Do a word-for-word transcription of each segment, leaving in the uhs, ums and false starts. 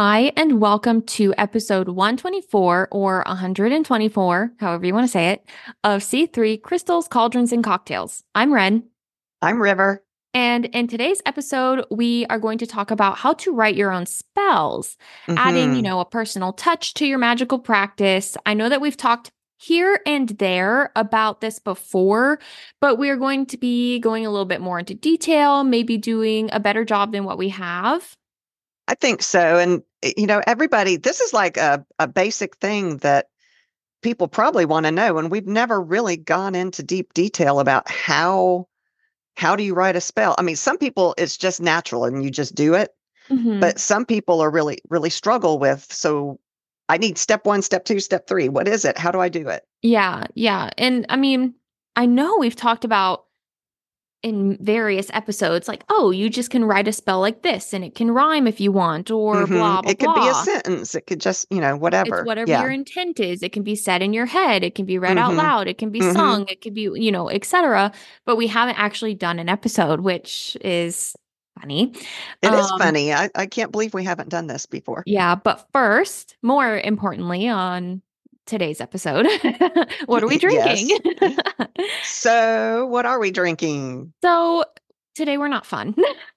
Hi, and welcome to episode one twenty-four or one hundred twenty-four, however you want to say it, of C three Crystals, Cauldrons, and Cocktails. I'm Ren, I'm River. and in today's episode, we are going to talk about how to write your own spells, adding, you hmm know, a personal touch to your magical practice. I know that we've talked here and there about this before, but we are going to be going a little bit more into detail, maybe doing a better job than what we have. I think so. And, eh, you know, everybody, this is like a, a basic thing that people probably want to know. And we've never really gone into deep detail about how how do you write a spell? I mean, some people it's just natural and you just do it, hmm but some people are really, really struggle with. So I need step one, step two, step three. What is it? How do I do it? Yeah, yeah. And I mean, I know we've talked about in various episodes, like, oh, you just can write a spell like this and it can rhyme if you want, or hmm blah, blah, It could be a blah. sentence. It could just, you know, It's whatever. whatever your Yeah. intent is. It can be said in your head, it can be read out hmm loud, it can be hmm sung, it could be, you know, et cetera. But we haven't actually done an episode, which is funny. It is Um, funny. I, I can't believe we haven't done this before. yeah, but first, more importantly, on today's episode, what are we drinking? Yes. So, what are we drinking? So today we're not fun.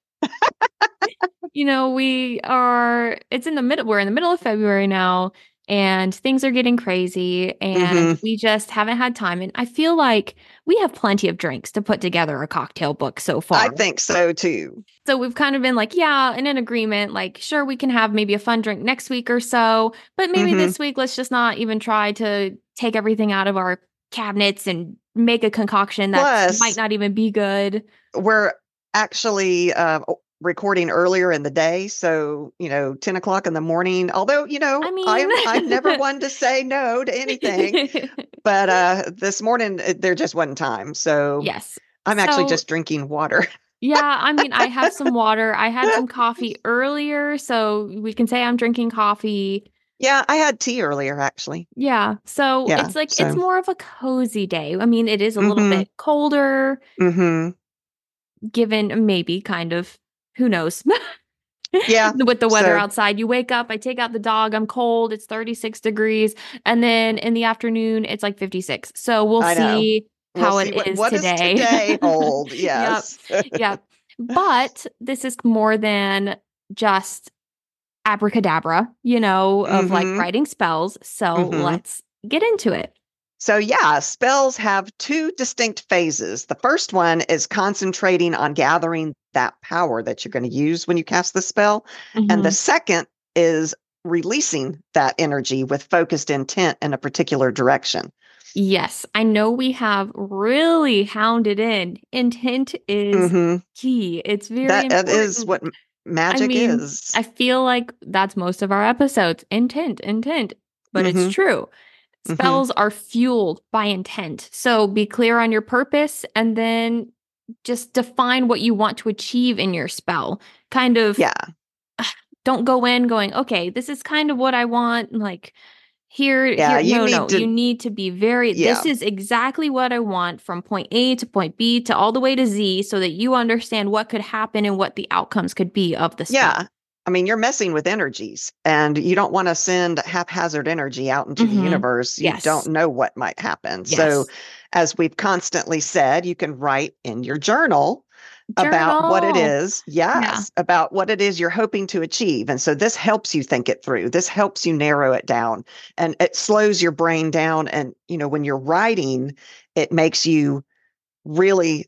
You know, we are, it's in the middle, we're in the middle of February now, and things are getting crazy, and hmm we just haven't had time. And I feel like we have plenty of drinks to put together a cocktail book so I far. think so too. So we've kind of been like, yeah, in an agreement, like, sure, we can have maybe a fun drink next week or so, but maybe hmm this week, let's just not even try to take everything out of our cabinets and make a concoction that might Plus, not even be good. we're actually uh, recording earlier in the day, so you know, ten o'clock in the morning. Although, you know, I mean, I'm I'm never one to say no to anything, but uh, this morning uh, there just wasn't time, so yes. I'm actually So, just drinking water. yeah, I mean, I have some water. I had some coffee earlier, so we can say I'm drinking coffee. Yeah, I had tea earlier, actually. Yeah. So Yeah, it's like it's so. more of a cozy day. I mean, it is a little hmm bit colder, hmm given maybe kind of who knows Yeah, with the weather so outside. You wake up, I take out the dog, I'm cold, it's thirty-six degrees, and then in the afternoon it's like fifty-six. So we'll I know. see We'll how see it what is what does today. today hold. Yep. Yes. Yep. But this is more than just abracadabra, you know, of like hmm writing spells. So hmm let's get into it. So yeah, spells have two distinct phases. The first one is concentrating on gathering that power that you're going to use when you cast the spell, and the hmm second is releasing that energy with focused intent in a particular direction. Yes, I know we have really hounded in. Intent is hmm key. It's very That that is important. what m- I magic mean, is. I feel like that's most of our episodes. Intent, intent. But it's hmm true. hmm Spells are fueled by intent. So be clear on your purpose and then just define what you want to achieve in your spell. Kind of Yeah, don't go in going, okay, this is kind of what I want. Like, here, yeah. here, You no, no. need You to. need to be very, this Yeah, is exactly what I want from point A to point B to all the way to Z so that you understand what could happen and what the outcomes could be of the spell. yeah. I mean, you're messing with energies and you don't want to send haphazard energy out into the hmm universe. You don't Yes. know what might happen. So, Yes. as we've constantly said, you can write in your journal about what it Journal. is. Yeah. Yes, about what it is you're hoping to achieve. And so, this helps you think it through. This helps you narrow it down and it slows your brain down. And, you know, when you're writing, it makes you really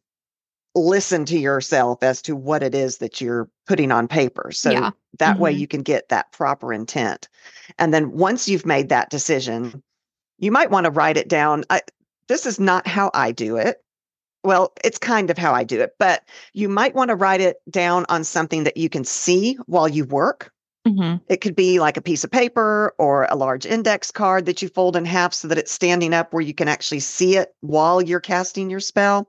listen to yourself as to what it is that you're putting on paper. So Yeah. that way hmm you can get that proper intent. And then once you've made that decision, you might want to write it down. I, this is not how I do it. Well, it's kind of how I do it, but you might want to write it down on something that you can see while you work. hmm It could be like a piece of paper or a large index card that you fold in half so that it's standing up where you can actually see it while you're casting your spell.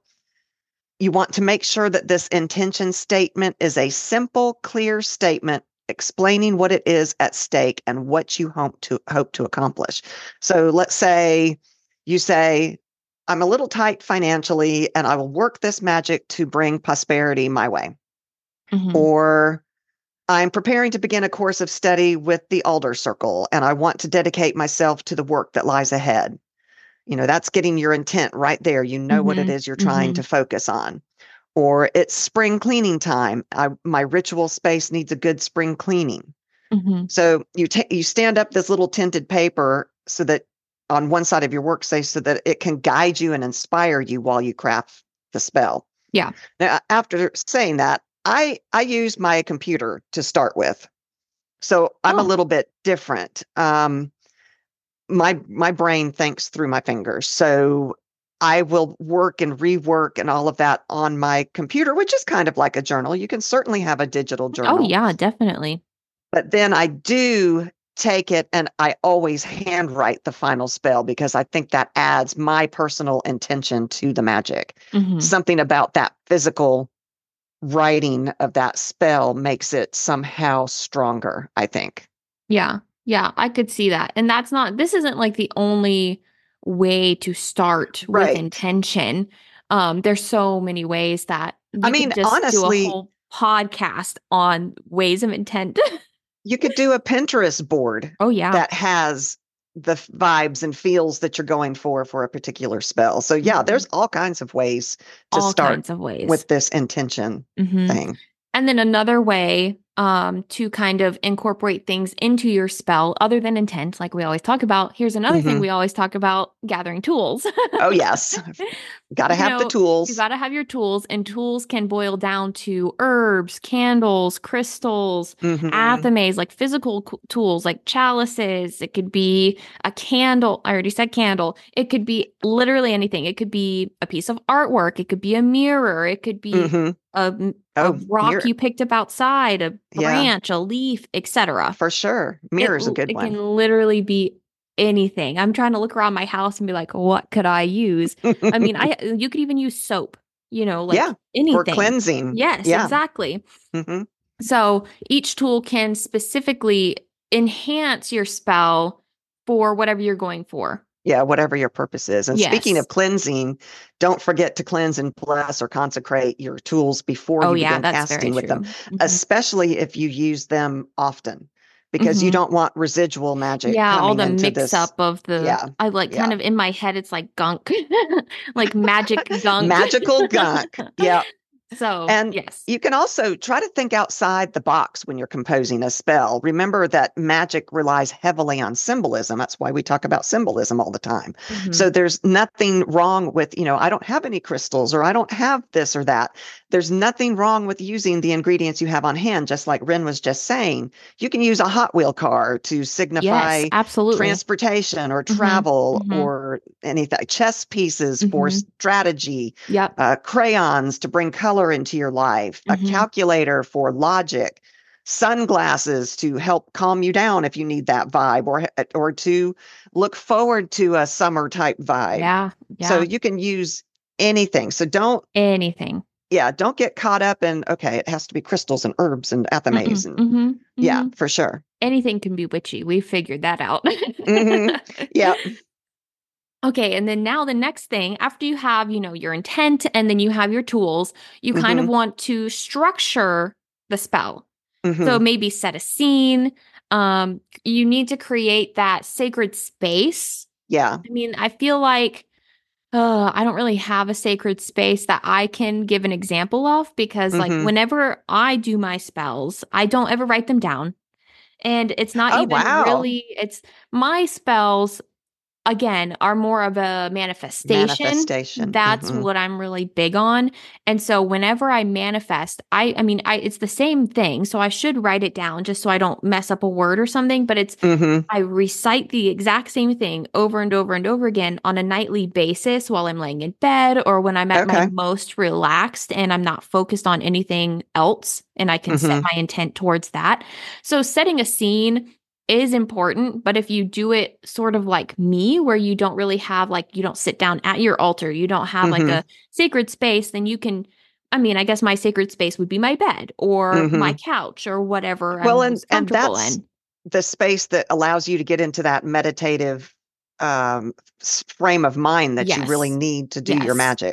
You want to make sure that this intention statement is a simple, clear statement explaining what it is at stake and what you hope to hope to accomplish. So let's say you say, I'm a little tight financially and I will work this magic to bring prosperity my way. hmm Or I'm preparing to begin a course of study with the Alder Circle, and I want to dedicate myself to the work that lies ahead. You know, that's getting your intent right there. You know what it Mm-hmm. is you're trying Mm-hmm. to focus on. Or it's spring cleaning time. I, my ritual space needs a good spring cleaning. Mm-hmm. So you ta- you stand up this little tinted paper so that on one side of your workspace so that it can guide you and inspire you while you craft the spell. Yeah. Now, after saying that, I I use my computer to start with. So I'm a Oh. little bit different. Um, my my brain thinks through my fingers. So I will work and rework and all of that on my computer, which is kind of like a journal. You can certainly have a digital Oh, journal, yeah, definitely. but then I do take it and I always handwrite the final spell because I think that adds my personal intention to the magic. Mm-hmm. Something about that physical writing of that spell makes it somehow stronger, I think. Yeah. Yeah, I could see that. And that's not, this isn't like the only way to start with Right. intention. Um, there's so many ways that I you mean, could just do a honestly, whole podcast on ways of intent. you could do a Pinterest board Oh, yeah. that has the f- vibes and feels that you're going for for a particular spell. So yeah, Mhm. there's all kinds of ways to All start kinds of ways. with this intention Mhm. thing. And then another way um, to kind of incorporate things into your spell other than intent, like we always talk about. Here's another thing Mhm. we always talk about, gathering tools. Oh yes, got to You have the know, you tools. got to have your tools, and tools can boil down to herbs, candles, crystals, Mhm. athames, like physical c- tools, like chalices. It could be a candle. I already said candle. It could be literally anything. It could be a piece of artwork. It could be a mirror. It could be Mhm. a, a Oh, rock mirror. you picked up outside, a Yeah, branch, a leaf, et cetera. for sure. It, Mirror's a l- good it can one. literally be anything. I'm trying to look around my house and be like, what could I use? I mean, I you could even use soap, you know, like Yeah, for anything. cleansing. Yes, Yeah. exactly. Mhm. So each tool can specifically enhance your spell for whatever you're going for. Yeah, whatever your purpose is. And speaking Yes. of cleansing, don't forget to cleanse and bless or consecrate your tools before Oh, you yeah, begin that's very casting with them, true. Mhm. especially if you use them often, because you Mhm. don't want residual magic Yeah, all coming the into mix this. up of the, Yeah, I like yeah. kind of in my head, it's like gunk, like magic gunk. Magical gunk. Yeah. So, And yes. you can also try to think outside the box when you're composing a spell. Remember that magic relies heavily on symbolism. That's why we talk about symbolism all the time. Mhm. So there's nothing wrong with, you know, I don't have any crystals or I don't have this or that. There's nothing wrong with using the ingredients you have on hand, just like Ren was just saying. You can use a Hot Wheel car to Yes, signify absolutely. transportation or Mhm. travel Mhm. or anything. Chess pieces for Mhm. strategy, Yep. uh, crayons to bring color into your life, a Mhm. calculator for logic, sunglasses to help calm you down if you need that vibe, or or to look forward to a summer type vibe. Yeah. So Yeah. you can use anything. So don't, Anything. yeah, don't get caught up in, okay, it has to be crystals and herbs and athames Mm-mm. and Mhm. yeah, Mhm. for sure. Anything can be witchy. We figured that out. Hmm. Yeah. Okay, and then now the next thing, after you have, you know, your intent and then you have your tools, you kind of Hmm. want to structure the spell. Hmm. So maybe set a scene. Um, you need to create that sacred space. Yeah. I mean, I feel like uh, I don't really have a sacred space that I can give an example of because, like, Hmm. whenever I do my spells, I don't ever write them down. And it's not Oh, even wow. really, it's my spells again are more of a manifestation. Manifestation. That's Hmm. what I'm really big on. And so whenever I manifest, I I mean I it's the same thing. So I should write it down just so I don't mess up a word or something, but it's Hmm. I recite the exact same thing over and over and over again on a nightly basis while I'm laying in bed or when I'm at my Okay. most relaxed and I'm not focused on anything else and I can set Hmm. my intent towards that. So setting a scene is important, but if you do it sort of like me, where you don't really have like, you don't sit down at your altar, you don't have like Hmm. a sacred space, then you can, I mean, I guess my sacred space would be my bed or my Hmm. couch or whatever Well, I'm and most and comfortable that's in. the space that allows you to get into that meditative um, s- frame of mind that you really Yes. need to do your Yes. magic.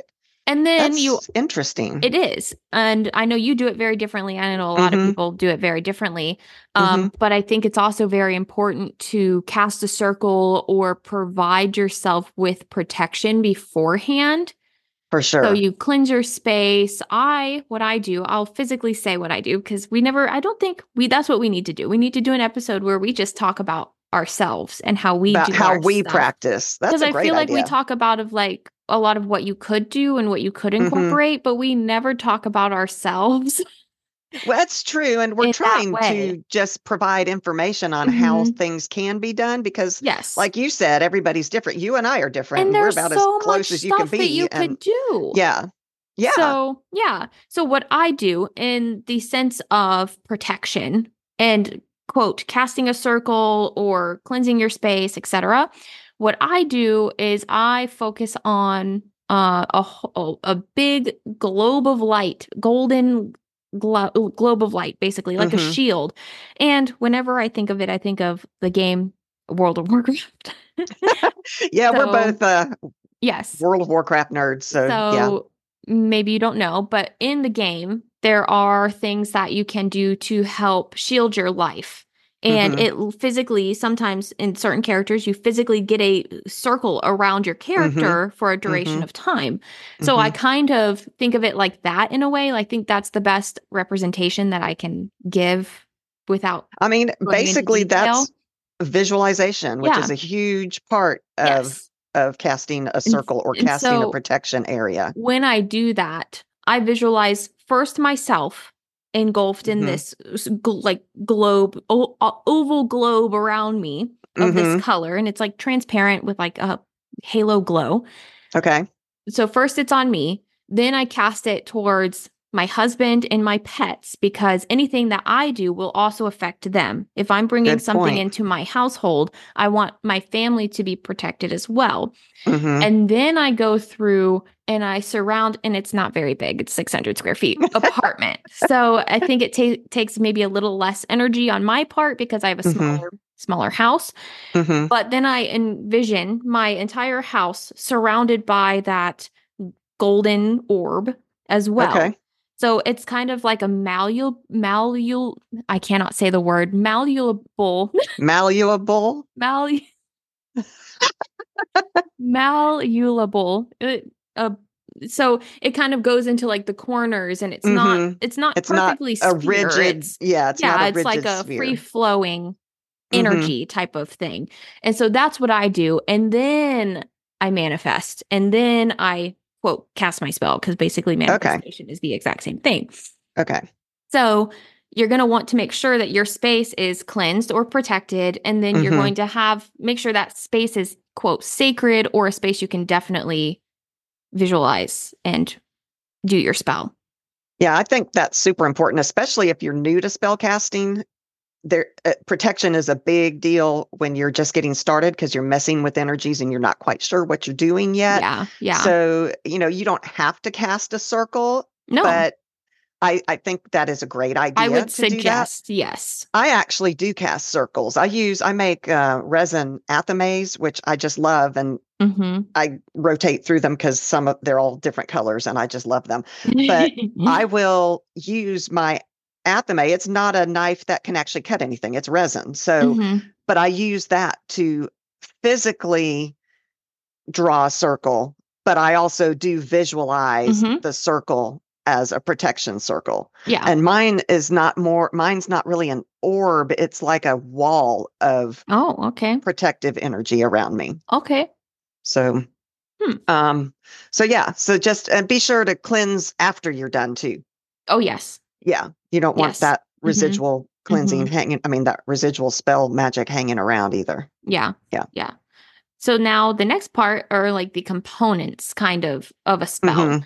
And then you That's interesting. It is. And I know you do it very differently. I know a lot of Mm-hmm. people do it very differently. Mm-hmm. Um, but I think it's also very important to cast a circle or provide yourself with protection beforehand. For So sure. you cleanse your space. I, what I do, I'll physically say what I do because we never, I don't think we, that's what we need to do. We need to do an episode where we just talk about ourselves and how we About do how our we stuff. practice. Because That's a I great feel like we idea. talk about of like a lot of what you could do and what you could Mm-hmm. incorporate, but we never talk about ourselves Well, that's true. And we're in that trying way. to just provide information on how Hmm. things can be done because, Yes. like you said, everybody's different. You and I are different, And and we're there's about as so much close as you can stuff that be. you And could do. yeah, yeah. So, yeah. So, what I do in the sense of protection and quote, casting a circle or cleansing your space, et cetera, what I do is I focus on uh, a, ho- a big globe of light, golden glo- globe of light, basically, like a Hmm. shield. And whenever I think of it, I think of the game World of Warcraft. Yeah, we're So, both uh, yes. World of Warcraft nerds. So yeah. So maybe you don't know, but in the game, there are things that you can do to help shield your life. And Hmm. it l- physically, sometimes in certain characters, you physically get a circle around your Hmm. character for a duration Hmm. of time. So I Hmm. kind of think of it like that in a way. I think that's the best representation that I can give without I mean, going into basically, detail. that's visualization, which Yeah. is a huge part of Yes. of casting a And, circle or and casting a so protection area. when I do that, I visualize first myself engulfed in Hmm. this s- gl- like globe, o- o- oval globe around me of this Hmm. color. And it's like transparent with like a halo glow. Okay. So first it's on me, then I cast it towards my husband and my pets because anything that I do will also affect them. If I'm bringing Good something point. into my household, I want my family to be protected as well. Hmm. And then I go through and I surround, and it's not very big. It's six hundred square feet apartment. So I think it ta- takes maybe a little less energy on my part because I have a Hmm. smaller, smaller house. Hmm. But then I envision my entire house surrounded by that golden orb as well. Okay. So it's kind of like a malleable, malleable, I cannot say the word, malleable, Malleable. malleable malleable. It, uh, so it kind of goes into like the corners, and it's not Hmm. it's not It's not perfectly a sphere. rigid, It's yeah, it's not a yeah, it's like rigid a free sphere. flowing Hmm. energy type of thing. And so that's what I do, and then I manifest, and then I quote cast my spell because basically Okay. manifestation is the exact same thing. Okay. So you're going to want to make sure that your space is cleansed or protected. And then you're Hmm. going to have, make sure that space is, quote, sacred or a space you can definitely visualize and do your spell. Yeah, I think that's super important, especially if you're new to spell casting. There, uh, protection is a big deal when you're just getting started because you're messing with energies and you're not quite sure what you're doing yet. Yeah. Yeah. So, you know, you don't have to cast a circle, No, but I, I think that is a great I idea would to do that. suggest yes. I actually do cast circles. I use, I make uh, resin athames, which I just love, and Mm-hmm. I rotate through them because some of they're all different colors, and I just love them. But I will use my athame. It's not a knife that can actually cut anything; it's resin. So, Mm-hmm. but I use that to physically draw a circle. But I also do visualize Mm-hmm. the circle as a protection circle. Yeah. And mine is not more, mine's not really an orb. It's like a wall of Oh, okay. protective energy around me. Okay. So, Hmm. um, so yeah, so just uh, be sure to cleanse after you're done too. Oh, yes. Yeah. You don't want Yes. that Mm-hmm. residual cleansing Mm-hmm. hanging, I mean, that residual spell magic hanging around either. Yeah. Yeah. Yeah. So now the next part are like the components kind of of a spell. Hmm.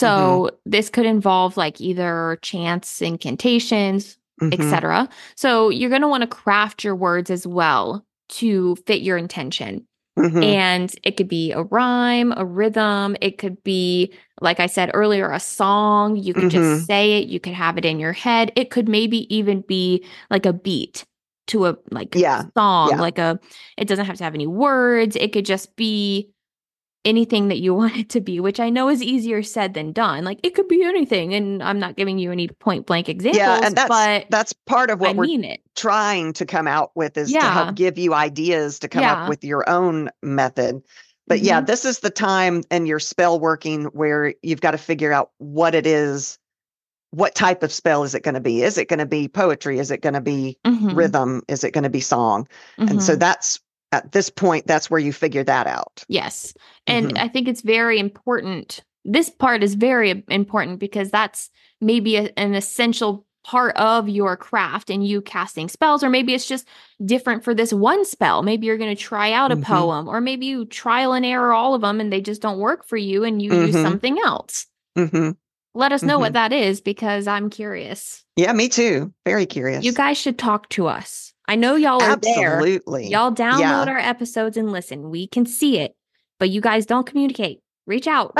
So this could involve like either chants, incantations, Hmm. et cetera. So you're going to want to craft your words as well to fit your intention. Hmm. And it could be a rhyme, a rhythm. It could be, like I said earlier, a song. You could Hmm. just say it. You could have it in your head. It could maybe even be like a beat to a like Yeah. song, Yeah. like a, it doesn't have to have any words. It could just be anything that you want it to be, which I know is easier said than done. Like it could be anything. And I'm not giving you any point blank examples, yeah, and that's but that's part of what I we're mean it. trying to come out with is to Yeah. help give you ideas to come Yeah. up with your own method. But Mhm. yeah, this is the time in your spell working where you've got to figure out what it is. What type of spell is it going to be? Is it going to be poetry? Is it going to be Mhm. rhythm? Is it going to be song? And so Mhm. that's at this point, that's where you figure that out. Yes. And Mhm. I think it's very important. This part is very important because that's maybe a, an essential part of your craft and you casting spells, or maybe it's just different for this one spell. Maybe you're going to try out a Mhm. poem, or maybe you trial and error all of them and they just don't work for you and you use Mhm. something else. Mhm. Let us know what Mhm. that is because I'm curious. Yeah, me too. Very curious. You guys should talk to us. I know y'all are there. Absolutely. Y'all download Yeah. our episodes and listen. We can see it, but you guys don't communicate. Reach out.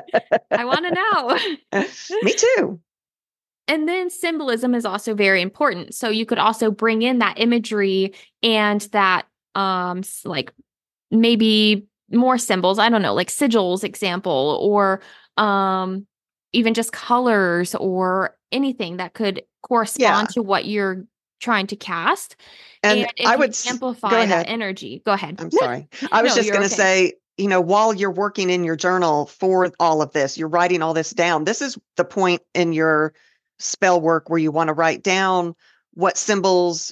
I want to know. Me too. And then symbolism is also very important. So you could also bring in that imagery and that um s- like maybe more symbols, I don't know, like sigils example, or um even just colors or anything that could correspond Yeah. to what you're trying to cast. And And it I can would s- go amplify that ahead. energy. Go ahead. I'm sorry. I was No, just you're going to okay. say, you know, while you're working in your journal for all of this, you're writing all this down. This is the point in your spell work where you want to write down what symbols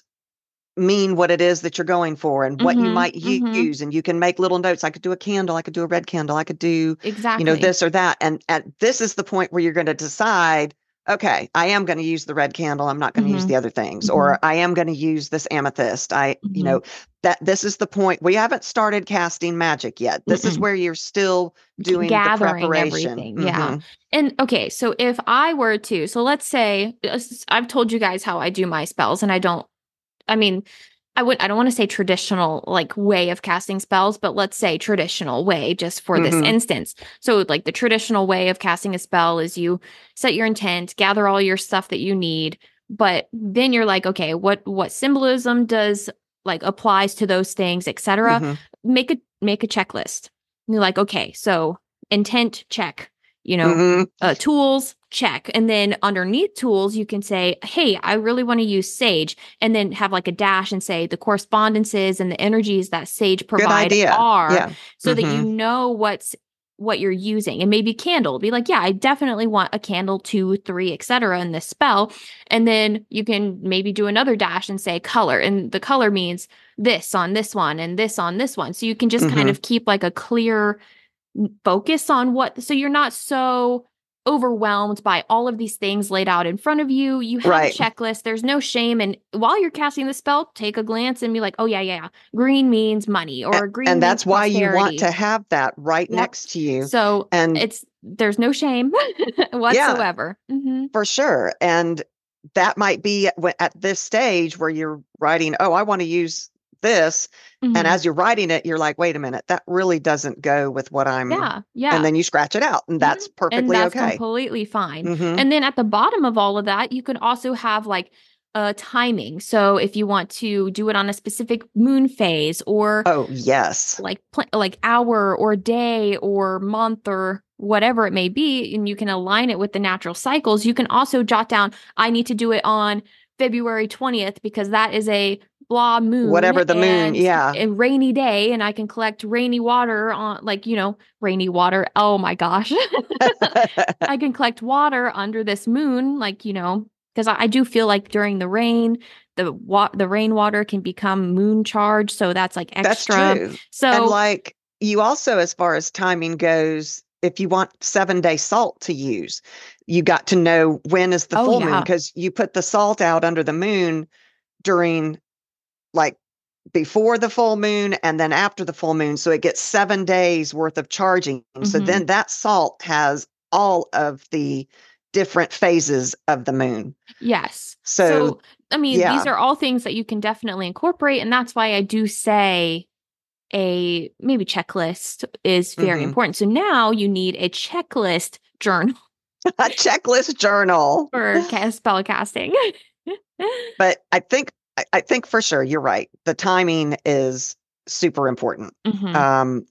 mean what it is that you're going for and what you Mm-hmm. might u- Mm-hmm. use. And you can make little notes. I could do a candle. I could do a red candle. I could do, you know, Exactly. this or that. And at this is the point where you're going to decide, okay, I am going to use the red candle. I'm not going to use Mm-hmm. the other things, Mm-hmm. or I am going to use this amethyst. I, you Mm-hmm. know, that this is the point. We haven't started casting magic yet. This is Mm-mm. where you're still doing the Gathering preparation. everything. Yeah. Mhm. And okay, so if I were to, so let's say uh, I've told you guys how I do my spells, and I don't, I mean, I would, I don't want to say traditional like way of casting spells, but let's say traditional way just for this Mhm. instance. So like the traditional way of casting a spell is you set your intent, gather all your stuff that you need, but then you're like, okay, what what symbolism does like applies to those things, et cetera. Mhm. Make a make a checklist. You're like, okay, so intent check, you know, Mhm. uh, tools check, and then underneath tools you can say, hey, I really want to use sage, and then have like a dash and say the correspondences and the energies that sage Good provide idea. are, Yeah. so that you Mhm. know what's what you're using. And maybe candle, be like, yeah, I definitely want a candle, two, three, et cetera in this spell. And then you can maybe do another dash and say color, and the color means this on this one and this on this one, so you can just kind Mhm. of keep like a clear focus on what, so you're not so overwhelmed by all of these things laid out in front of you. You have Right. a checklist. There's no shame. And while you're casting the spell, take a glance and be like, oh, yeah, yeah, yeah. Green means money, A- or green And means that's why you want prosperity. to have that right Yep. next to you. So And it's, there's no shame whatsoever. Mm-hmm. for sure. And that might be at, at this stage where you're writing, oh, I want to use this. And Mm-hmm. as you're writing it, you're like, wait a minute, that really doesn't go with what I'm. Yeah. Yeah. And then you scratch it out, and that's Mhm. And perfectly that's okay. completely fine. Mhm. And then at the bottom of all of that, you could also have like a timing. So if you want to do it on a specific moon phase, or Oh, yes. like pl- like hour or day or month or whatever it may be, and you can align it with the natural cycles, you can also jot down, I need to do it on February twentieth because that is a blah moon Whatever the moon, and yeah. a rainy day, and I can collect rainy water on, like, you know, rainy water. Oh my gosh. I can collect water under this moon, like, you know, because I, I do feel like during the rain, the wa- the rainwater can become moon charge, so that's like That's extra. true. So And like you also, as far as timing goes, if you want seven day salt to use, you got to know when is the oh full moon, yeah, because you put the salt out under the moon during like before the full moon and then after the full moon. So it gets seven days worth of charging. So Mhm. then that salt has all of the different phases of the moon. yes. So, So I mean, yeah. these are all things that you can definitely incorporate, and that's why I do say a maybe checklist is very Mhm. important. So now you need a checklist journal A checklist journal. for ca- spell casting. But I think I, I think for sure you're right. The timing is super important. Mhm. Um,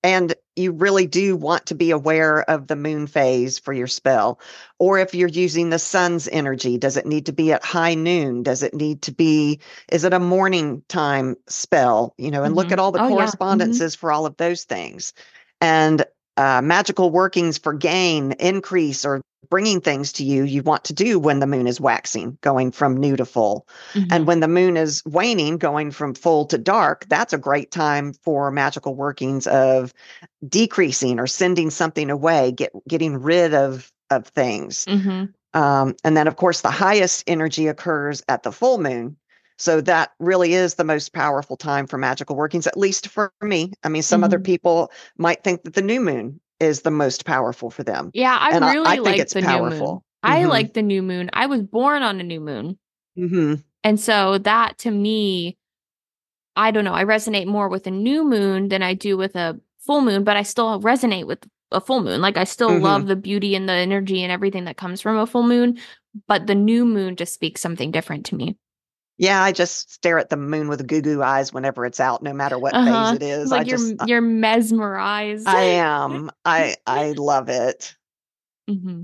And you really do want to be aware of the moon phase for your spell. Or if you're using the sun's energy, does it need to be at high noon? Does it need to be, is it a morning time spell? You know, and look Mm-hmm. at all the Oh, yeah. correspondences for all of those things. And uh, magical workings for gain, increase, or bringing things to you, you want to do when the moon is waxing, going from new to full. Mm-hmm. And when the moon is waning, going from full to dark, that's a great time for magical workings of decreasing or sending something away, get getting rid of of things. Mm-hmm. Um, and then, of course, the highest energy occurs at the full moon. So that really is the most powerful time for magical workings, at least for me. I mean, some Mm-hmm. other people might think that the new moon is the most powerful for them. Yeah, I and really I, I think like it's the powerful. new moon. I Mhm. like the new moon. I was born on a new moon. Mm-hmm. And so that to me, I don't know, I resonate more with a new moon than I do with a full moon, but I still resonate with a full moon. Like I still Mm-hmm. love the beauty and the energy and everything that comes from a full moon, but the new moon just speaks something different to me. Yeah, I just stare at the moon with goo goo eyes whenever it's out, no matter what phase Uh-huh. it is. I Like you're just, you're mesmerized. I am. I I love it. hmm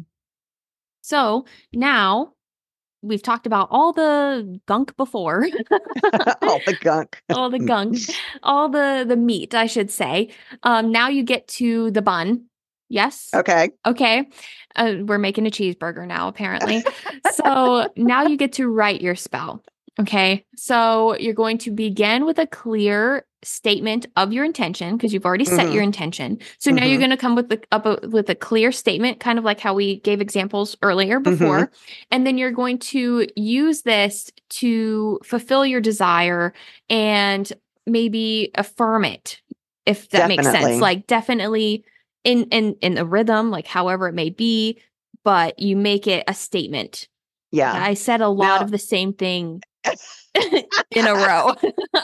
So now we've talked about all the gunk before, All the gunk. all the gunk, all the the meat, I should say. Um, now you get to the bun. Yes. Okay. Okay. Uh, we're making a cheeseburger now, apparently. So now you get to write your spell. Okay. So you're going to begin with a clear statement of your intention because you've already set Mhm. your intention. So now Mhm. you're going to come with the up a, with a clear statement, kind of like how we gave examples earlier before, and then you're going to use this to fulfill your desire and maybe affirm it, if that makes sense. Definitely. Like definitely in in in the rhythm, like however it may be, but you make it a statement. Yeah. I said a lot Now- of the same thing in a row.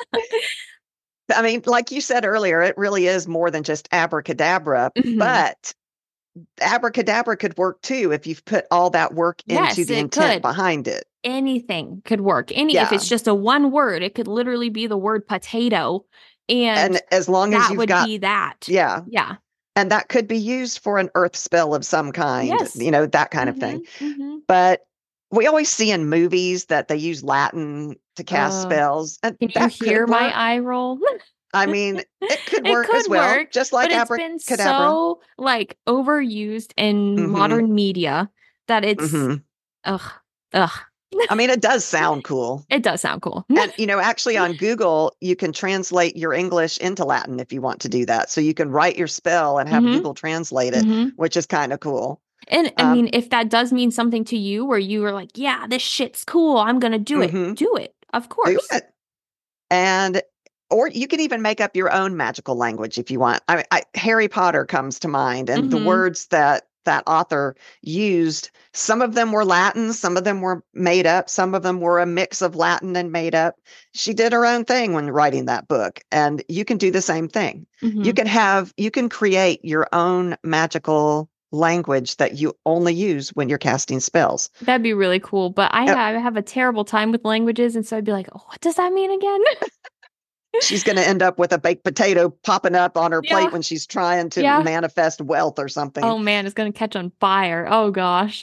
I mean, like you said earlier, it really is more than just abracadabra, Mhm. but abracadabra could work too if you've put all that work Yes, into the it intent could. behind it. Anything could work. Any if Yeah. it's just a one word, it could literally be the word potato, and, And as long as that you've would got, be that. yeah, Yeah. and that could be used for an earth spell of some kind, Yes. you know, that kind of thing. Mhm, mhm. But we always see in movies that they use Latin to cast Uh, spells. And Can you that hear could my work. eye roll? I mean, it could It work as could well, work, just like but it's been abracadabra. so like overused in Mhm. modern media that it's Mhm. ugh ugh. I mean, it does sound cool. It does sound cool. And, you know, actually on Google, you can translate your English into Latin if you want to do that. So you can write your spell and have Mhm. Google translate it, Mhm. which is kind of cool. And I Um, mean, if that does mean something to you, where you are like, yeah, this shit's cool, I'm gonna do it. Mhm. Do it, of Do course. it. And or you can even make up your own magical language if you want. I, I Harry Potter comes to mind, and the Mhm. words that that author used, some of them were Latin, some of them were made up, some of them were a mix of Latin and made up. She did her own thing when writing that book, and you can do the same thing. Mhm. You can have you can create your own magical language that you only use when you're casting spells. That'd be really cool. But I, Yep. have, I have a terrible time with languages, and so I'd be like, oh, what does that mean again? She's going to end up with a baked potato popping up on her Yeah. plate when she's trying to Yeah. manifest wealth or something. Oh man, it's gonna catch on fire. Oh gosh.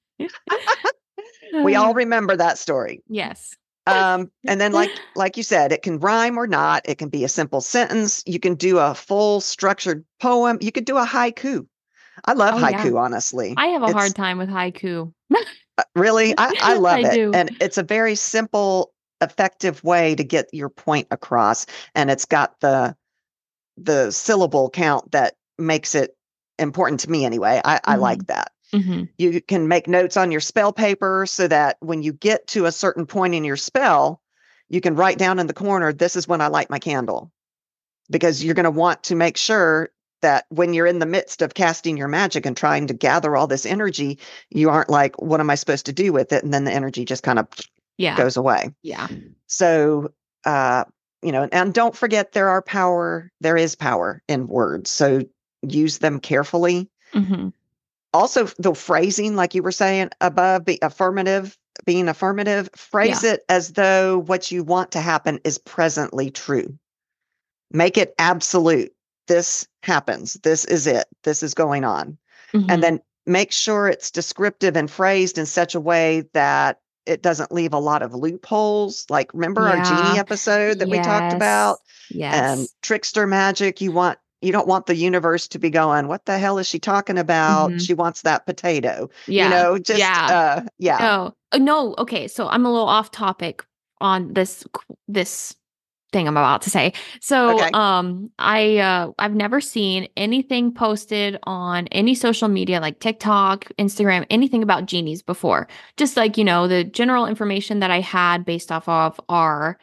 We all remember that story. Yes. Um, and then, like like you said, it can rhyme or not. It can be a simple sentence. You can do a full structured poem. You could do a haiku. I love Oh, yeah. haiku, honestly. I have a It's- hard time with haiku. uh, really, I, I love I it. do. And it's a very simple, effective way to get your point across. And it's got the the syllable count that makes it important to me anyway. I, I like that. Mhm. You can make notes on your spell paper so that when you get to a certain point in your spell, you can write down in the corner, this is when I light my candle. Because you're going to want to make sure that when you're in the midst of casting your magic and trying to gather all this energy, you aren't like, what am I supposed to do with it? And then the energy just kind of Yeah. goes away. Yeah. So, uh, you know, and don't forget there are power, there is power in words. So use them carefully. Mhm. Also, the phrasing, like you were saying above, be affirmative, being affirmative, phrase it as though what you want to happen is presently true. Make it absolute. this happens. This is it. This is going on. Mhm. And then make sure it's descriptive and phrased in such a way that it doesn't leave a lot of loopholes. Like, remember our genie Yeah. episode that we talked Yes. about? And Yes. trickster magic, you want you don't want the universe to be going, what the hell is she talking about? Mhm. She wants that potato. You Yeah. know, just Yeah. uh yeah. No. Uh, No. Okay. So I'm a little off topic on this qu- this thing I'm about to say. So Okay. um I uh I've never seen anything posted on any social media like TikTok, Instagram, anything about genies before. Just like, you know, the general information that I had based off of our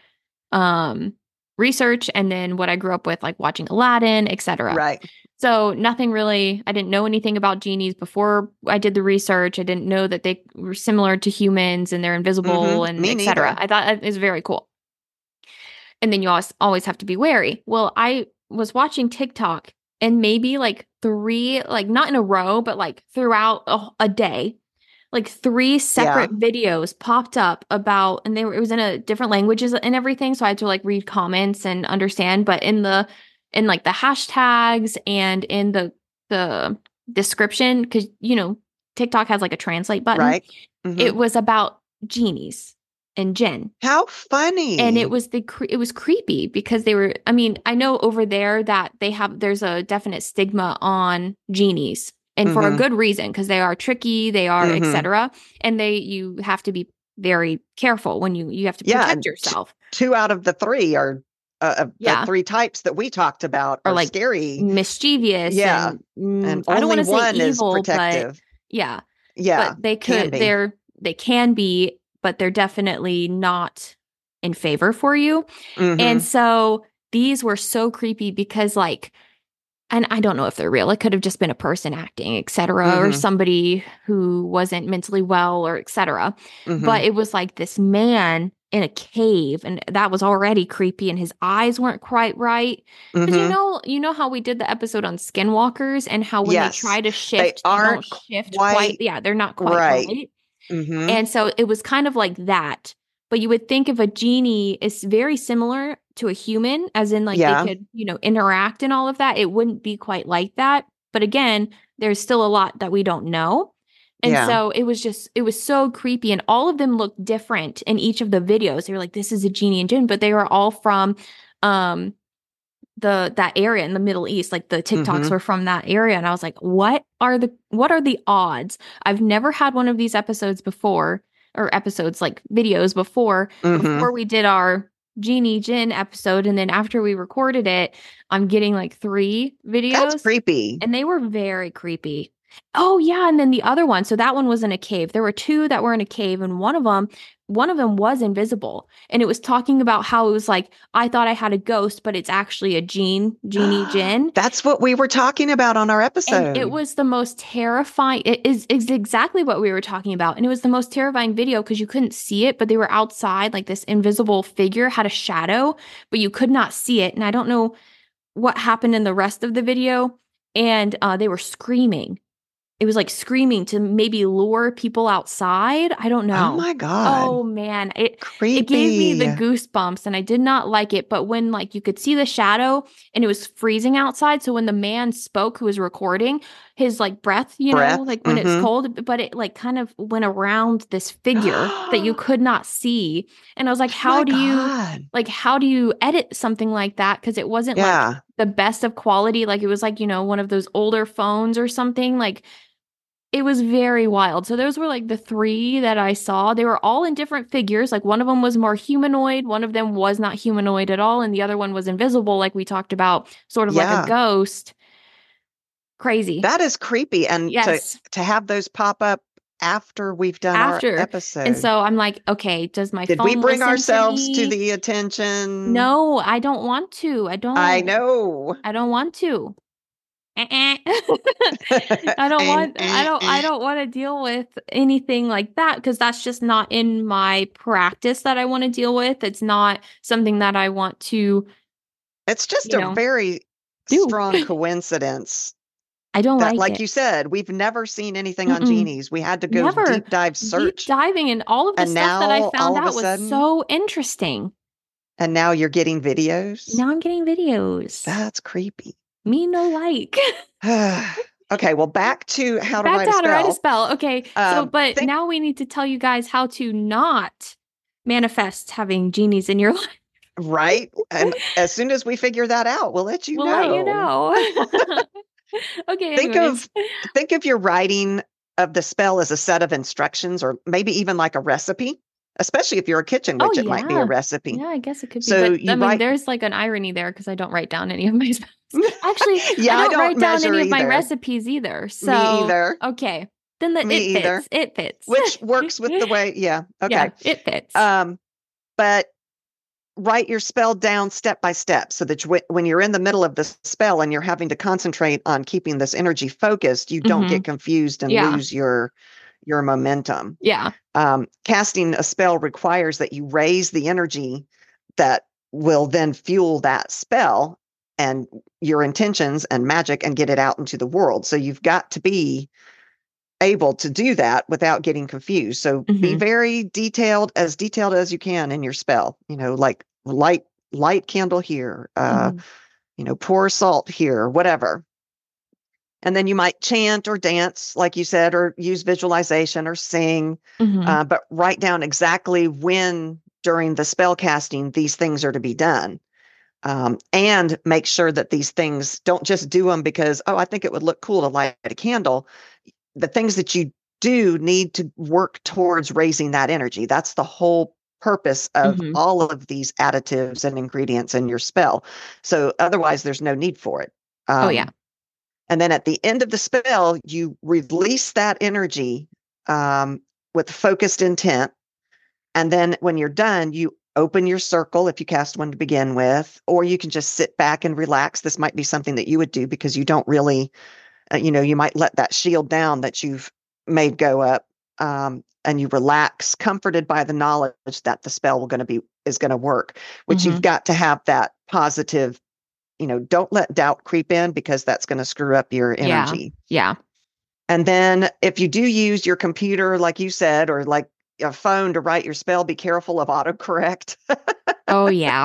um research and then what I grew up with like watching Aladdin, et cetera. Right. So nothing really, I didn't know anything about genies before I did the research. I didn't know that they were similar to humans and they're invisible Mhm. and Me et cetera. neither. I thought it was very cool. And then you always always have to be wary. Well, I was watching TikTok and maybe like three, like not in a row, but like throughout a, a day, like three separate videos popped up about, and they were, it was in a different languages and everything. So I had to like read comments and understand, but in the, in like the hashtags and in the, the description, cause you know, TikTok has like a translate button. Right. Mhm. It was about genies and jinn. How funny. And it was the cre- it was creepy because they were, I mean, I know over there that they have there's a definite stigma on genies and for a Mhm. good reason because they are tricky, they are Mhm. et cetera. And they you have to be very careful when you you have to Yeah, protect and t- yourself. Two out of the three are uh, of Yeah. the three types that we talked about Or are like scary. mischievous Yeah. and mm, And I don't only want to say one is evil, but protective. yeah. Yeah. But they Can could be. they're they can be, but they're definitely not in favor for you. And Mhm. so these were so creepy because like, and I don't know if they're real. It could have just been a person acting, et cetera, or Mhm. somebody who wasn't mentally well or et cetera. But Mhm. it was like this man in a cave, and that was already creepy, and his eyes weren't quite right. Because you Mhm. know, you know how we did the episode on skinwalkers and how when Yes. they try to They shift, they don't aren't shift quite. quite Yeah, they're not quite right. right. Mhm. And so it was kind of like that. But you would think if a genie is very similar to a human, as in like Yeah. they could, you know, interact and all of that, it wouldn't be quite like that. But again, there's still a lot that we don't know. And Yeah. so it was just, it was so creepy. And all of them looked different in each of the videos. They were like, this is a genie and jinn, but they were all from um the that area in the Middle East. Like the TikToks Mhm. were from that area. And I was like, what are the what are the odds? I've never had one of these episodes before, or episodes like videos before, Mhm. before we did our Genie Jin episode. And then after we recorded it, I'm getting like three videos. That's creepy. And they were very creepy. Oh yeah, and then the other one. So that one was in a cave. There were two that were in a cave, and one of them, one of them was invisible, and it was talking about how it was like I thought I had a ghost, but it's actually a gene, genie, jinn. That's what we were talking about on our episode. And it was the most terrifying. It is, is exactly what we were talking about, and it was the most terrifying video because you couldn't see it, but they were outside. Like this invisible figure had a shadow, but you could not see it. And I don't know what happened in the rest of the video. And uh, they were screaming. It was like screaming to maybe lure people outside. I don't know. Oh my God. Oh man, it Creepy. it gave me the goosebumps and I did not like it. But when like you could see the shadow and it was freezing outside, so when the man spoke who was recording, his like breath, you Breath. know, like when it's Mhm. cold, but it like kind of went around this figure that you could not see. And I was like, Oh how my do you God. like how do you edit something like that? Because it wasn't like Yeah. the best of quality. Like it was like, you know, one of those older phones or something. Like it was very wild. So those were like the three that I saw. They were all in different figures. Like one of them was more humanoid, one of them was not humanoid at all, and the other one was invisible, like we talked about, sort of like Yeah. a ghost. Crazy. That is creepy. And Yes. to to have those pop up after we've done After. our episode. And so I'm like, okay, does my Did phone we bring listen ourselves to, to, me? the attention? No, I don't want to. I don't. I know. I don't want to. Eh-eh. I don't want I don't I don't want to deal with anything like that because that's just not in my practice that I want to deal with. It's not something that I want to. It's just You a know, very do. strong coincidence. I don't That, like like it. you said, we've never seen anything on Mm-mm. genies. We had to go Never. deep dive Deep search. diving and all of the And stuff that I now, found all of a out was sudden- so interesting. And now you're getting videos? Now I'm getting videos. That's creepy. Me no like. Okay, well, back to how to Back write to a how to write a spell. spell. Okay. So, Um, but think, now we need to tell you guys how to not manifest having genies in your life. right? And as soon as we figure that out, we'll let you We'll let you know. know. Okay, Think anyways. of think of your writing of the spell as a set of instructions or maybe even like a recipe, especially if you're a kitchen Oh witch, it might be a yeah. recipe. Yeah, I guess it could be. So But I you mean, write there's like an irony there because I don't write down any of my spells. Actually, I Yeah, I don't don't write down measure any of my either. recipes either. Me So, either. okay. Then the, Me it either. fits. It fits. Which works with the way, yeah. Yeah, Okay. it fits. Um, but write your spell down step by step so that you, when you're in the middle of the spell and you're having to concentrate on keeping this energy focused, you don't Hmm. get confused and Yeah. lose your your momentum. Yeah. Um, casting a spell requires that you raise the energy that will then fuel that spell and your intentions and magic and get it out into the world. So you've got to be able to do that without getting confused. So be Hmm. very detailed, as detailed as you can in your spell. You know, like light light candle here, uh, Hmm. you know, pour salt here, whatever. And then you might chant or dance, like you said, or use visualization or sing, Hmm. uh, but write down exactly when during the spell casting these things are to be done. Um, and make sure that these things don't just do them because, oh, I think it would look cool to light a candle. The things that you do need to work towards raising that energy. That's the whole purpose of Hmm. all of these additives and ingredients in your spell. So otherwise, there's no need for it. Oh yeah. Um, and then at the end of the spell, you release that energy um, with focused intent. And then when you're done, you open your circle if you cast one to begin with, or you can just sit back and relax. This might be something that you would do because you don't really uh, you know, you might let that shield down that you've made go up, um, and you relax, comforted by the knowledge that the spell will going to be is going to work. Which Hmm. you've got to have that positive. You know, don't let doubt creep in because that's going to screw up your Yeah. energy. Yeah. And then if you do use your computer, like you said, or like a phone to write your spell, be careful of autocorrect. Oh yeah.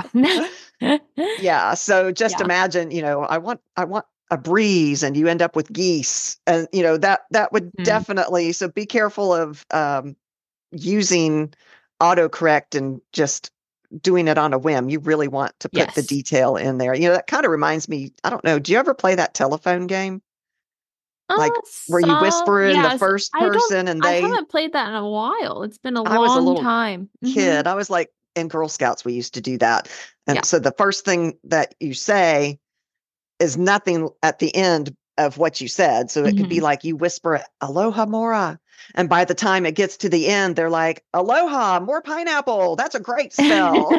Yeah. So just Yeah. imagine, you know, I want I want a breeze and you end up with geese. And you know, that that would Mm. definitely so be careful of um using autocorrect and just doing it on a whim. You really want to put the Yes. detail in there. You know, that kind of reminds me, I don't know, do you ever play that telephone game? Uh, Like where you some, whisper in the yes. first I don't, person and I they haven't played that in a while. It's been a I was a long little time. Hmm. kid. I was like in Girl Scouts we used to do that. Yeah. And so the first thing that you say is nothing at the end of what you said. So it could be Hmm. like you whisper, Aloha Mora. And by the time it gets to the end, they're like, Aloha, more pineapple. That's a great spell.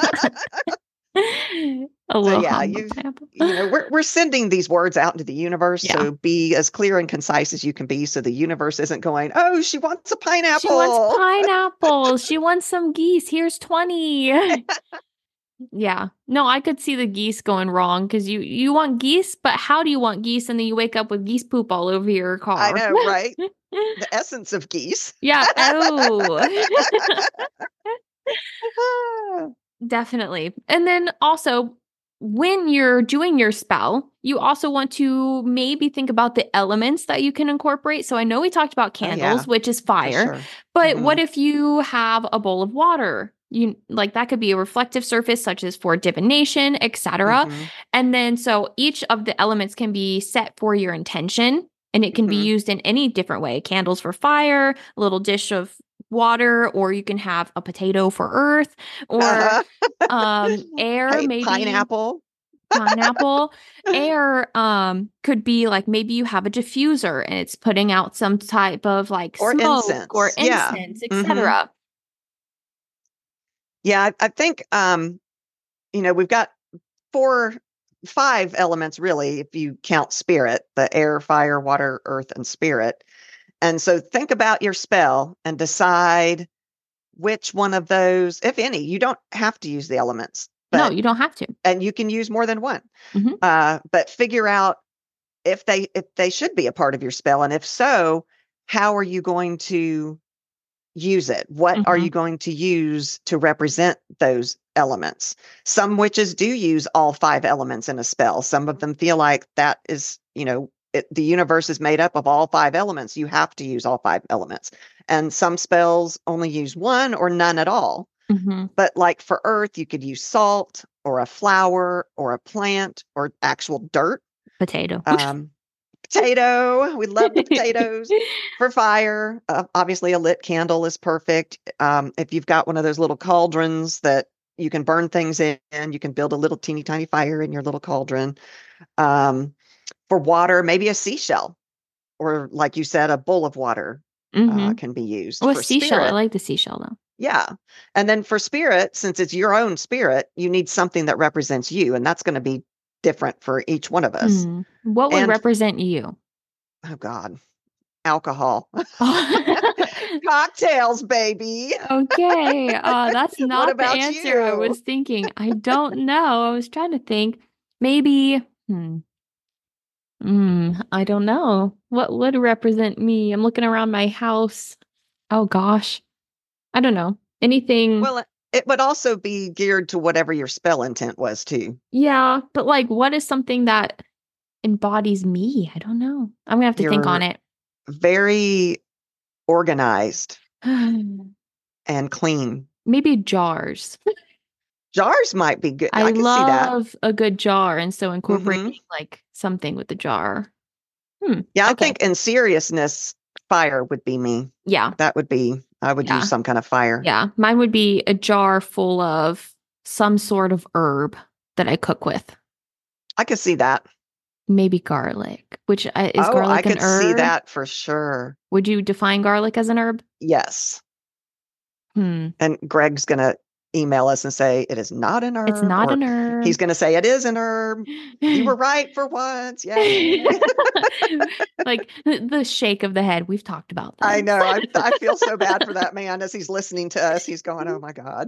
So Aloha, yeah, my you pineapple. you know, we're we're sending these words out into the universe. Yeah. So be as clear and concise as you can be so the universe isn't going, oh, she wants a She wants pineapple. pineapples. She wants some geese. Here's twenty. Yeah. No, I could see the geese going wrong because you you want geese, but how do you want geese? And then you wake up with geese poop all over your I car. know, right? The essence of geese. Yeah. Oh. Definitely. And then also, when you're doing your spell, you also want to maybe think about the elements that you can incorporate. So I know we talked about Oh yeah, candles, which is for fire, sure. but Hmm. what if you have a bowl of water? You like that could be a reflective surface such as for divination, et cetera. Hmm. And then so each of the elements can be set for your intention and it can be Hmm. used in any different way. Candles for fire, a little dish of water, or you can have a potato for earth, or Uh-huh. um air Hey, maybe pineapple pineapple. Air um could be like maybe you have a diffuser and it's putting out some type of like or smoke or incense. Yeah. incense, Hmm. et cetera. Yeah, I, I think um, you know, we've got four, five elements really, if you count spirit, the air, fire, water, earth, and spirit. And so think about your spell and decide which one of those, if any, you don't have to use the elements, No, but you don't have to. and you can use more than one. Hmm. Uh, but figure out if they if they should be a part of your spell, and if so, how are you going to use it? What are Hmm. you going to use to represent those elements. Some witches do use all five elements in a spell. Some of them feel like that is, you know, it, the universe is made up of all five elements. You have to use all five elements. And some spells only use one or none at all. Mm-hmm. But like for earth, you could use salt or a flower or a plant or actual dirt. Potato. Um, potato. We love the potatoes. For fire, uh, obviously a lit candle is perfect. Um, if you've got one of those little cauldrons that you can burn things in, you can build a little teeny tiny fire in your little cauldron. Um, for water, maybe a seashell, or like you said, a bowl of water Mm-hmm. uh, can be used. Oh, a For seashell. I spirit, like the seashell though. yeah. And then for spirit, since it's your own spirit, you need something that represents you, and that's going to be different for each one of us. Hmm. What would And represent you? oh God, alcohol. Oh. Cocktails, baby. Okay. Uh, that's What not the about answer I you? was thinking. I don't know. I was trying to think. Maybe, hmm. Mm, I don't know. What would represent me? I'm looking around my house. Oh gosh. I don't know. Anything. Well, it would also be geared to whatever your spell intent was too. Yeah, but like what is something that embodies me? I don't know. I'm gonna have to think on You're it. very organized and clean. Maybe jars. Jars might be good. I I could see that. love a good jar, and so hmm incorporating like something with the jar. Hmm. Yeah, I Okay. think in seriousness, fire would be me. Yeah. That would be, I would Yeah. use some kind of fire. Yeah. Mine would be a jar full of some sort of herb that I cook with. I could see that. Maybe garlic, which uh, is Oh, garlic I an could see herb? that for sure. Would you define garlic as an herb? Yes. Hmm. And Greg's going to email us and say it is not an herb. It's not or an herb. He's going to say it is an herb. You were right for once. Yay. Like the shake of the head. We've talked about that. I know. I, I feel so bad for that man as he's listening to us. He's going, oh my God.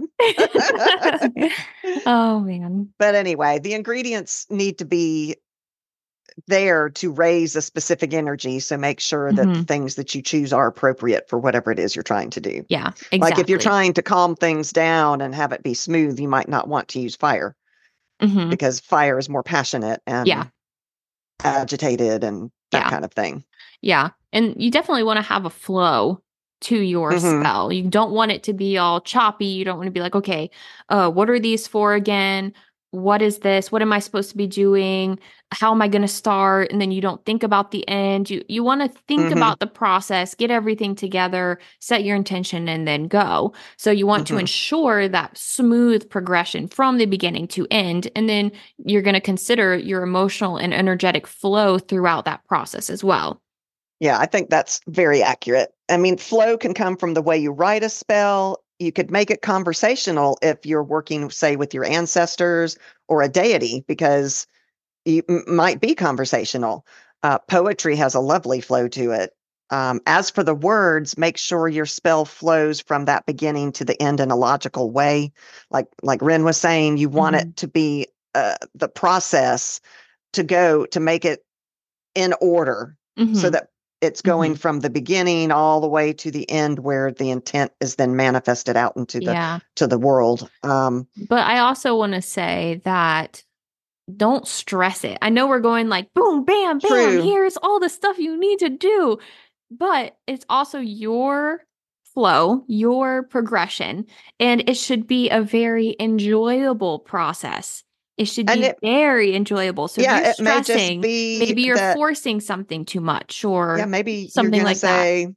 Oh, man. But anyway, the ingredients need to be there to raise a specific energy. So make sure that Mhm. the things that you choose are appropriate for whatever it is you're trying to do. Yeah, exactly. Like if you're trying to calm things down and have it be smooth, you might not want to use fire Mhm. because fire is more passionate and Yeah. agitated and that Yeah. kind of thing. Yeah. And you definitely want to have a flow to your Mhm. spell. You don't want it to be all choppy. You don't want to be like, okay, uh, what are these for again? What is this? What am I supposed to be doing? How am I going to start? And then you don't think about the end. You you want to think Mhm. about the process, get everything together, set your intention, and then go. So you want to Mhm. ensure that smooth progression from the beginning to end. And then you're going to consider your emotional and energetic flow throughout that process as well. Yeah, I think that's very accurate. I mean, flow can come from the way you write a spell. You could make it conversational if you're working, say, with your ancestors or a deity, because you m- might be conversational. Uh, poetry has a lovely flow to it. Um, as for the words, make sure your spell flows from that beginning to the end in a logical way. Like like Ren was saying, you want Mhm. it to be uh, the process to go to make it in order so Mhm. that it's going Mhm. from the beginning all the way to the end where the intent is then manifested out into the Yeah. to the world. Um, But I also want to say that don't stress it. I know we're going like boom, bam, bam, True. here's all the stuff you need to do. But it's also your flow, your progression, and it should be a very enjoyable process. It should And be it, very enjoyable. So if yeah, you're it may just stressing, be maybe you're that, forcing something too much yeah, or maybe you're something going to like that. say,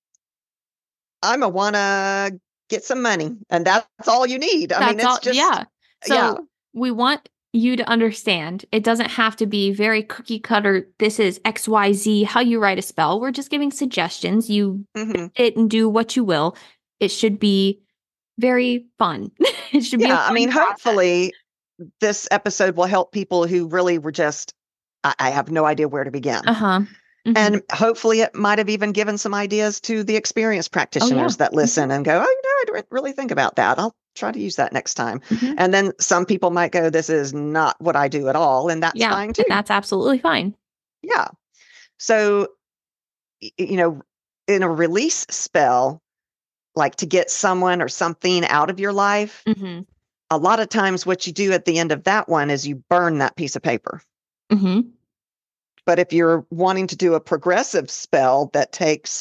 I'm a want to get some money. And that's all you need. I mean, That's all. it's just, Yeah. So yeah. we want you to understand it doesn't have to be very cookie cutter. This is X Y Z, how you write a spell. We're just giving suggestions. You hmm bend it and do what you will. It should be very fun. It should be a Yeah. I fun mean, process. hopefully this episode will help people who really were just, I, I have no idea where to begin. Uh-huh. Mhm. And hopefully it might have even given some ideas to the experienced practitioners that Mhm. listen and go, oh, you know, I didn't really think about that. I'll try to use that next time. Mhm. And then some people might go, this is not what I do at all. And that's Yeah. fine too. And that's absolutely fine. Yeah. So, y- you know, in a release spell, like to get someone or something out of your life, Mhm. a lot of times what you do at the end of that one is you burn that piece of paper. Mm-hmm. But if you're wanting to do a progressive spell that takes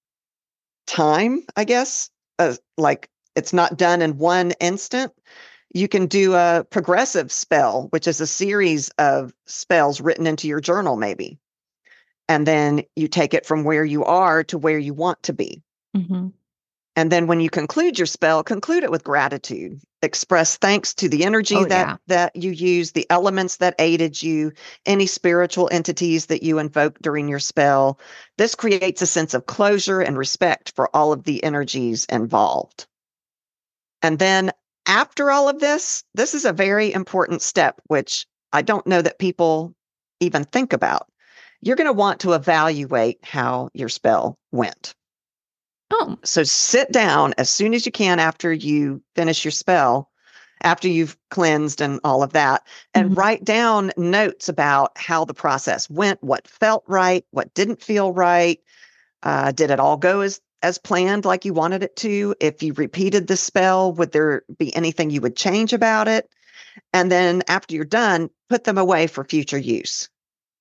time, I guess, uh, like it's not done in one instant, you can do a progressive spell, which is a series of spells written into your journal, maybe. And then you take it from where you are to where you want to be. Mm-hmm. And then when you conclude your spell, conclude it with gratitude. Express thanks to the energy Oh, that yeah. that you use, the elements that aided you, any spiritual entities that you invoke during your spell. This creates a sense of closure and respect for all of the energies involved. And then after all of this, this is a very important step, which I don't know that people even think about. You're going to want to evaluate how your spell went. Oh. So sit down as soon as you can after you finish your spell, after you've cleansed and all of that, and Mm-hmm. write down notes about how the process went, what felt right, what didn't feel right. Uh, did it all go as as planned, like you wanted it to? If you repeated the spell, would there be anything you would change about it? And then after you're done, put them away for future use.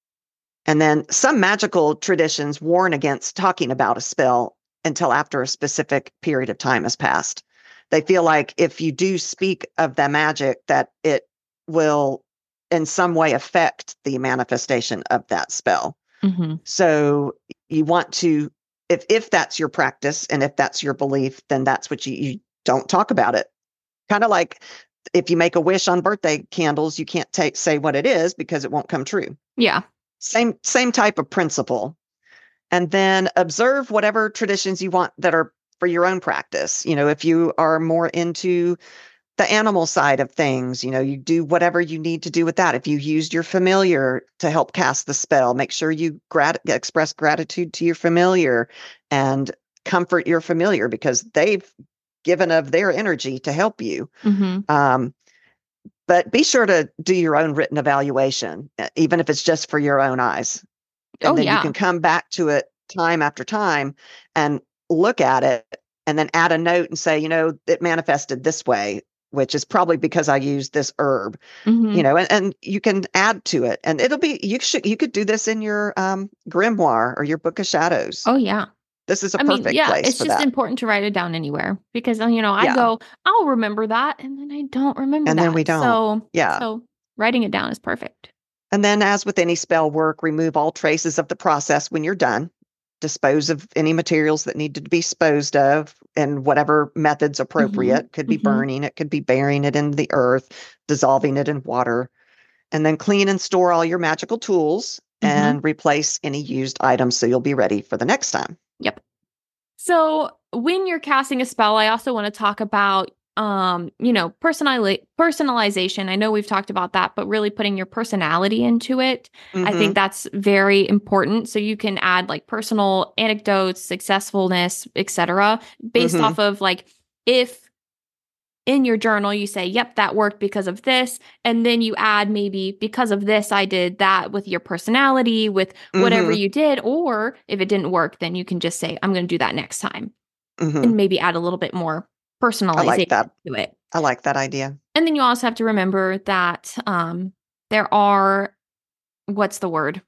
And then some magical traditions warn against talking about a spell until after a specific period of time has passed. They feel like if you do speak of the magic, that it will in some way affect the manifestation of that spell. Mm-hmm. So you want to, if if that's your practice and if that's your belief, then that's what you, you don't talk about it. Kind of like if you make a wish on birthday candles, you can't take say what it is because it won't come true. Yeah. Same same type of principle. And then observe whatever traditions you want that are for your own practice. You know, if you are more into the animal side of things, you know, you do whatever you need to do with that. If you used your familiar to help cast the spell, make sure you grat- express gratitude to your familiar and comfort your familiar because they've given of their energy to help you. Mm-hmm. Um, but be sure to do your own written evaluation, uh, even if it's just for your own eyes. Oh, And then you yeah. can come back to it time after time and look at it and then add a note and say, you know, it manifested this way, which is probably because I used this herb, Mm-hmm. you know, and, and you can add to it. And it'll be, you should, you could do this in your um, grimoire or your book of shadows. Oh, yeah. This is a I mean, perfect yeah, place it's for just that. important to write it down anywhere because, you know, I Yeah. go, I'll remember that. And then I don't remember And then we that. don't. So, Yeah. so writing it down is perfect. And then, as with any spell work, remove all traces of the process when you're done. Dispose of any materials that need to be disposed of in whatever methods appropriate. Mm-hmm. Could be Mm-hmm. burning it, could be burying it in the earth, dissolving it in water. And then clean and store all your magical tools Mm-hmm. and replace any used items so you'll be ready for the next time. Yep. So when you're casting a spell, I also want to talk about, um, you know, personali- personalization. I know we've talked about that, but really putting your personality into it. I Mm-hmm. think that's very important. So you can add like personal anecdotes, successfulness, et cetera, based Mm-hmm. off of like if in your journal you say, yep, that worked because of this. And then you add maybe because of this, I did that with your personality, with whatever Mm-hmm. you did. Or if it didn't work, then you can just say, I'm going to do that next time Mm-hmm. and maybe add a little bit more I like personalization that. to it. I like that idea. And then you also have to remember that um, there are, what's the word?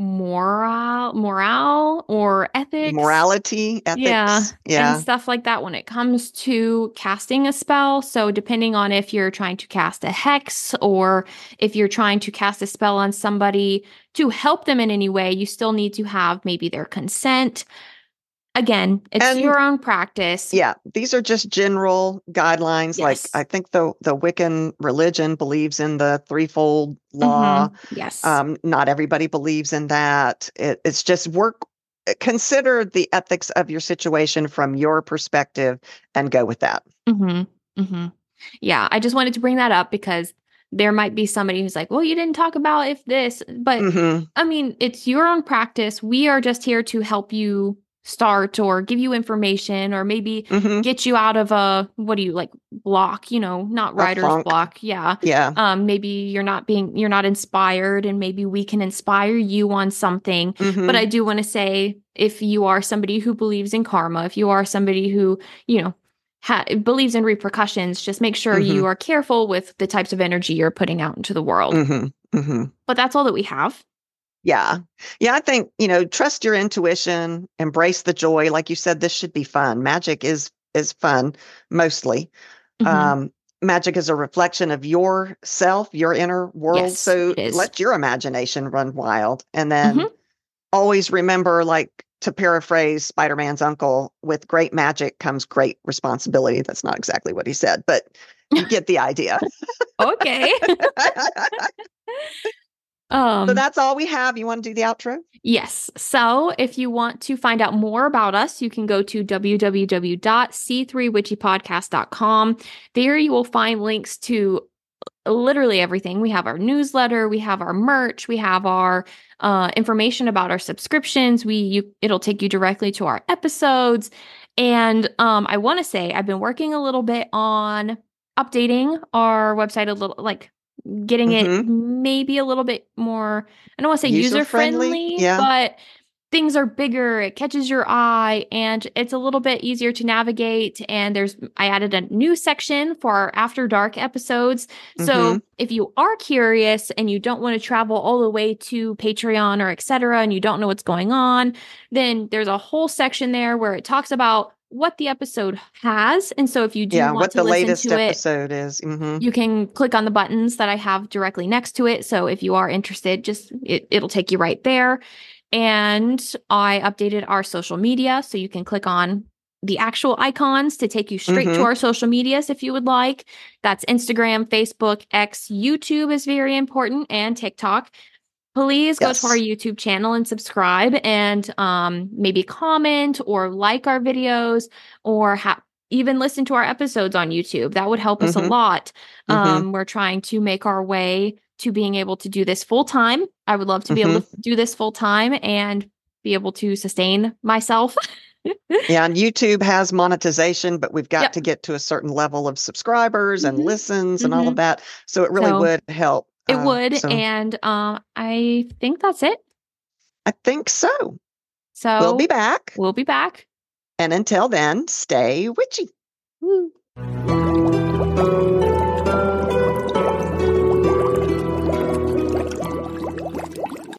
Moral, morale or ethics. Morality, Yeah, ethics. and Yeah. stuff like that when it comes to casting a spell. So, depending on if you're trying to cast a hex or if you're trying to cast a spell on somebody to help them in any way, you still need to have maybe their consent. Again, it's And your own practice. yeah, these are just general guidelines. Like Yes. I think the the Wiccan religion believes in the threefold law. Mm-hmm. Yes. Um, not everybody believes in that. It, it's just work. Consider the ethics of your situation from your perspective and go with that. Mm-hmm. Mm-hmm. Yeah, I just wanted to bring that up because there might be somebody who's like, well, you didn't talk about if this, but Mm-hmm. I mean, it's your own practice. We are just here to help you start or give you information or maybe Mm-hmm. get you out of a, what do you like, block, you know, not A writer's funk. block. Yeah. Yeah. Um, maybe you're not being, you're not inspired and maybe we can inspire you on something. Mm-hmm. But I do want to say, if you are somebody who believes in karma, if you are somebody who, you know, ha- believes in repercussions. Just make sure Mm-hmm. you are careful with the types of energy you're putting out into the world. Mm-hmm. Mm-hmm. But that's all that we have. Yeah. Yeah. I think, you know, trust your intuition, embrace the joy. Like you said, this should be fun. Magic is, is fun mostly. Mm-hmm. Um, magic is a reflection of yourself, your inner world. Yes, So it is. let your imagination run wild. And then Mm-hmm. always remember, like to paraphrase Spider-Man's uncle, with great magic comes great responsibility. That's not exactly what he said, but you get the idea. Okay. um, So that's all we have. You want to do the outro? Yes. So if you want to find out more about us, you can go to w w w dot c three witchy podcast dot com. There you will find links to literally everything. We have our newsletter, we have our merch, we have our uh, information about our subscriptions. We you it'll take you directly to our episodes. And um, I want to say I've been working a little bit on updating our website a little, like getting Mm-hmm. it maybe a little bit more, I don't want to say user friendly, Yeah. but things are bigger, it catches your eye, and it's a little bit easier to navigate. And there's, I added a new section for our After Dark episodes. Mm-hmm. So if you are curious and you don't want to travel all the way to Patreon or et cetera, and you don't know what's going on, then there's a whole section there where it talks about what the episode has. And so if you do Yeah, want what to the listen latest to it, episode is. Mm-hmm. you can click on the buttons that I have directly next to it. So if you are interested, just it, it'll take you right there. And I updated our social media, so you can click on the actual icons to take you straight Mm-hmm. to our social medias if you would like. That's Instagram, Facebook, X, YouTube is very important, and TikTok. Please go Yes. to our YouTube channel and subscribe, and um, maybe comment or like our videos, or ha- even listen to our episodes on YouTube. That would help us Mm-hmm. a lot. Mm-hmm. Um, we're trying to make our way to being able to do this full time. I would love to be Mm-hmm. able to do this full time and be able to sustain myself. Yeah, and YouTube has monetization, but we've got Yep. to get to a certain level of subscribers and Mhm. listens and all of that. So it really So, would help. It Uh, would. so And um, I think that's it. I think so. So We'll be back. We'll be back. And until then, stay witchy. Woo.